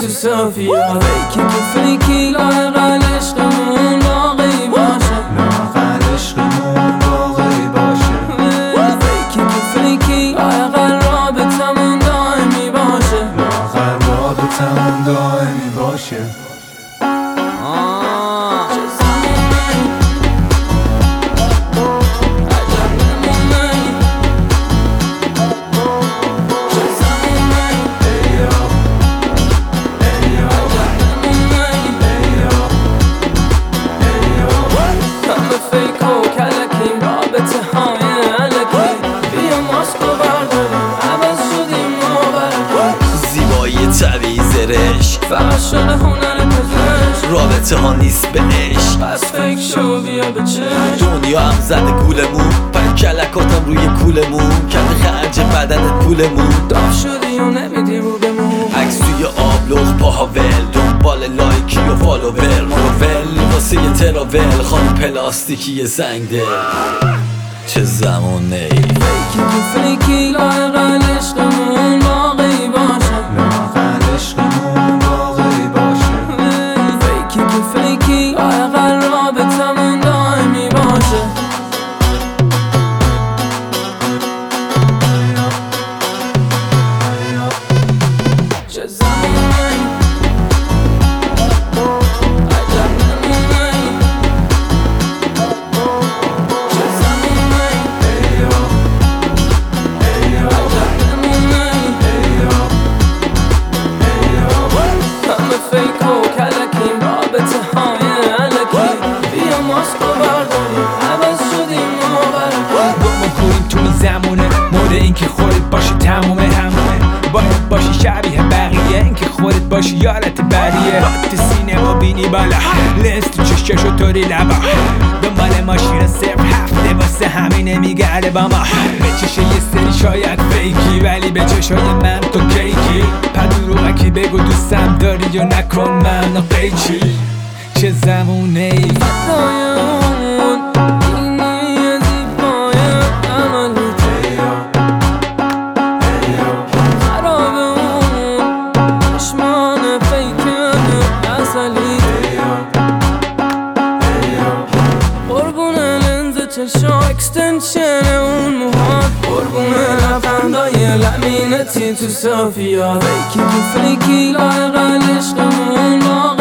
صافیا فیکی که فیکی لااقل عشقمون باقی باشه لااقل عشقمون باقی باشه فیکی که فیکی لااقل رابطمون دائمی باشه لااقل رابطمون دائمی باشه طبیعی زرش فقط شده هنر پزشک رابطه ها نیست به عشق پس فکر شو بیا به چشم دنیا هم زده گولمون پر کلکاتم روی کولمون کرده خرج بدنت پولمون داف شدی و نمیدی رو بمون عکس توی آبلغ پاها ول دنبال لایکی و فالوور مروول واسه یه تراول خانم پلاستیکی زنگ دل چه زمونه ای فیکی که فیکی لااقل عشقمون باقی باشه لااقل عشقمون باقی باشه فیکی که فیکی لااقل رابطمون دائمی باشه چه زمانی عجب نمونه‌ای چه زمانی عجب نمونه‌ای همه فیک و کلکیم رابطه های علکی بیا ماسک و برداریم عوض شدیم ما برکی ما کنیم تو این زمونه مورد این که خودت باشی تمومه همونه باید باشی شبیه بقیه این که خودت باشی یارت بریه تو سینما بینی بالا لنز تو چششو طوری لبا دنبال ماشین صرف هفته واسه همینه میگرده با ما به چشه یه سری شاید فیکی ولی به چشای من تو کیکی پدروغکی بگو دوستم داری یا نکن من قیچی چه زمونه ای دایمون اینی زیبای عملیت خرابه اون چشمان فیکن اصلی قربون لنز چشا اکستنشن اون موهات قربون لبخندای لمینتی تو صافیا فیکی که فیکی لااقل عشقمون باقی